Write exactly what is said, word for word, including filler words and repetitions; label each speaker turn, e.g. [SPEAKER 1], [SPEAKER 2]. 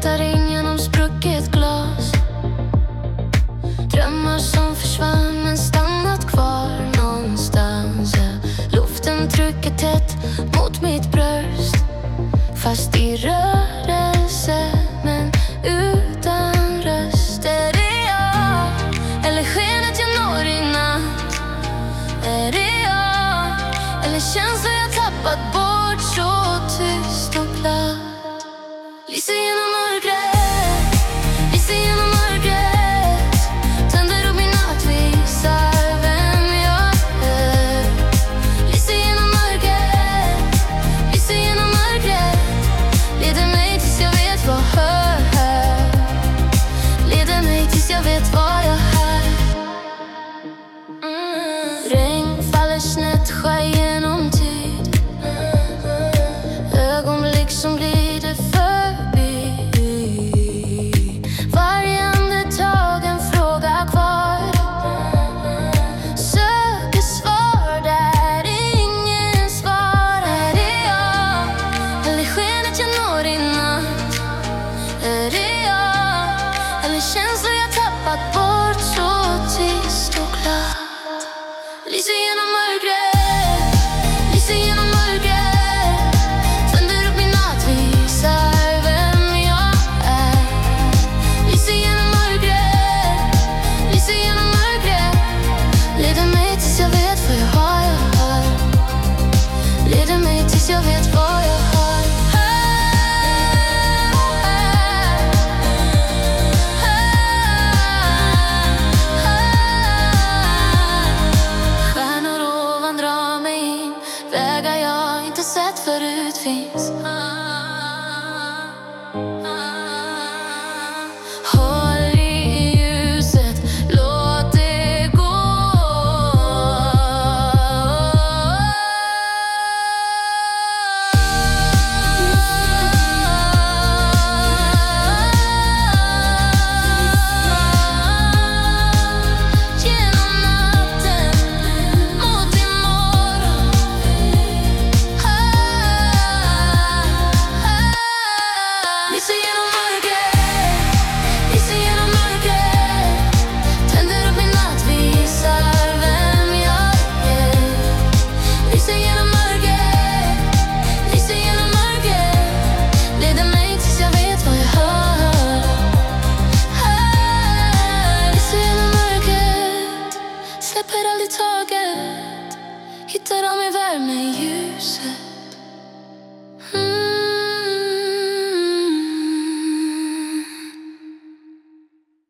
[SPEAKER 1] tittar in genom sprucket glas. Drömmar som försvann men stannat kvar någonstans, ja. Luften trycker tätt mot mitt bröst, fast i rörelse men utan röst. Är det jag, eller skenet jag når i natt? Är det jag, eller känslan jag tappat bort så tyst och glatt? Lyser genom mörkret, lyser genom mörkret, tänder upp min natt, visar vem jag är. Lyser genom mörkret, lyser genom mörkret, leder mig tills jag vet vad hör, leder mig tills jag vet vad jag är. mm. Regn faller snett, skär genom tid, ögonblick som glider förbi. Varje andetag en fråga kvar, söker svar där ingen svar. Är det jag, eller skenet jag når i natt? Är det jag, eller känslan jag tappat bort så tyst och glatt? Lyser genom mörkret, lyser genom mörkret, tänder upp min natt, visar vem jag är. Lyser genom mörkret, lyser genom mörkret, leder mig tills jag vet vad jag har, jag har. Leder mig tills jag vet vad jag har. Stjärnor ovan drar mig in, vägar jag inte sett förut finns. Håll i ljuset, låt det gå. Genom natten mot imorgon. Lyser genom mörkret, lyser genom mörkret, tänder upp min natt, visar vem jag är. Lyser genom mörkret, lyser genom mörkret, leder mig tills jag vet vad jag hör. Lyser genom mörkret, släpper aldrig taget, hittar av mig värme i ljuset.